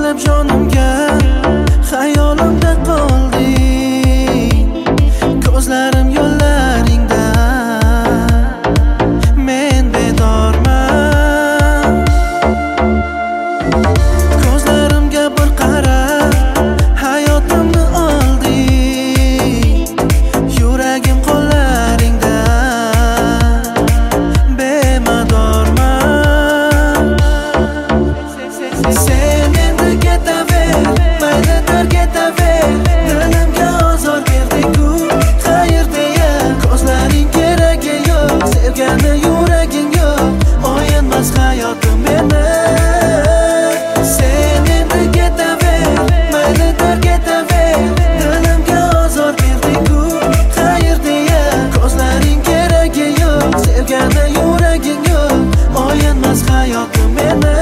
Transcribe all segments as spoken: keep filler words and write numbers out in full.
qilib jonimga xayolimda qolding. Ko'zlarim yo'llaringda men bedorman. Ko'zlarimga bir qara, hayotimni olding. Yuragim qo'llaringda bemadorman. Sen endi ketaver, maylidir ketaver. Dilimga ozor berding-ku, xayr deya. Ko'zlaring keragi yo'q, sevgani yuraging yo'q. O'yinmas hayotim meni. Sen endi ketaver, maylidir ketaver. Dilimga ozor berding-ku, xayr deya. Ko'zlaring keragi yo'q, sevgani yuraging yo'q. O'yinmas hayotim meni.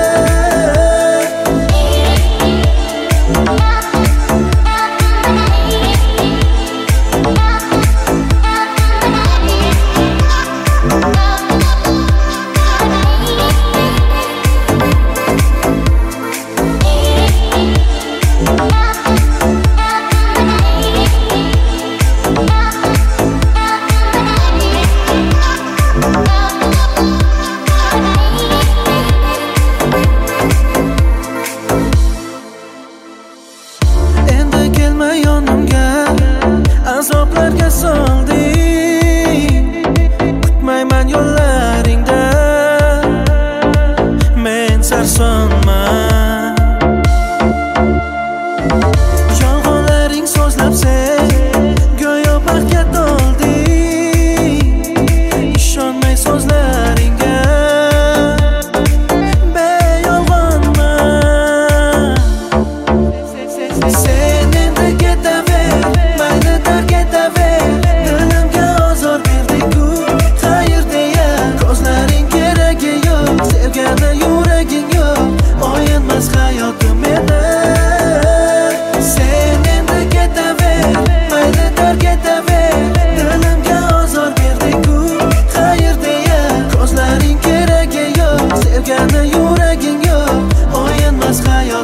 Endi kelma yonimga, azoblarga solding. Kutmayman yo'llaringda, men sarsonman. Yolg'onlaring so'zlab sen go'yo baxtga to'lding. Ishonmay so'zlaringga beyolg'onman. Sen endi ketaver, maylidir ketaver. Dilimga ozor berding-ku, xayr deya. Ko'zlaring keragi yo'q, sevgani yuraging yo'q. O'yinmas hayotim meni. Sen endi ketaver, maylidir ketaver. Dilimga ozor berding-ku, xayr deya. Ko'zlaring keragi yo'q, sevgani yuraging yo'q. O'yinmas hayotim